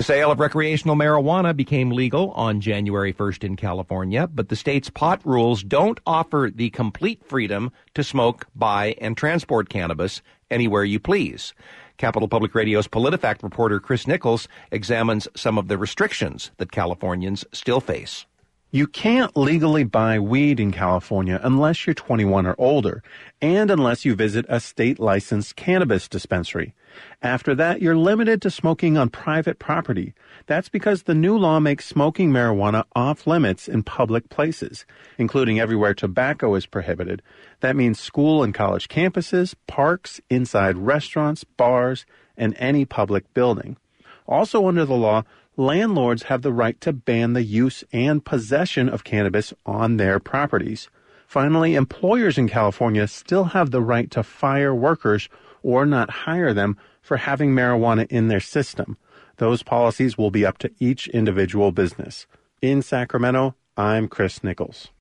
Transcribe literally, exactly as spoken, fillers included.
The sale of recreational marijuana became legal on January first in California, but the state's pot rules don't offer the complete freedom to smoke, buy, and transport cannabis anywhere you please. Capital Public Radio's PolitiFact reporter Chris Nichols examines some of the restrictions that Californians still face. You can't legally buy weed in California unless you're twenty-one or older, and unless you visit a state-licensed cannabis dispensary. After that, you're limited to smoking on private property. That's because the new law makes smoking marijuana off-limits in public places, including everywhere tobacco is prohibited. That means school and college campuses, parks, inside restaurants, bars, and any public building. Also under the law, landlords have the right to ban the use and possession of cannabis on their properties. Finally, employers in California still have the right to fire workers or not hire them for having marijuana in their system. Those policies will be up to each individual business. In Sacramento, I'm Chris Nichols.